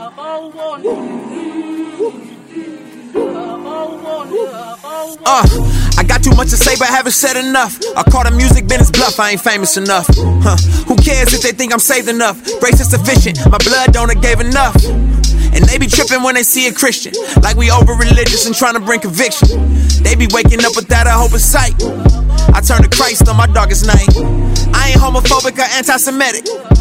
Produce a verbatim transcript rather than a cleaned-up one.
Uh, I got too much to say but haven't said enough. I call the music business bluff, I ain't famous enough. Huh. Who cares if they think I'm saved enough? Grace is sufficient, my blood donor gave enough. And they be tripping when they see a Christian, like we over religious and trying to bring conviction. They be waking up without a hope in sight. I turn to Christ on my darkest night. I ain't homophobic or anti-Semitic.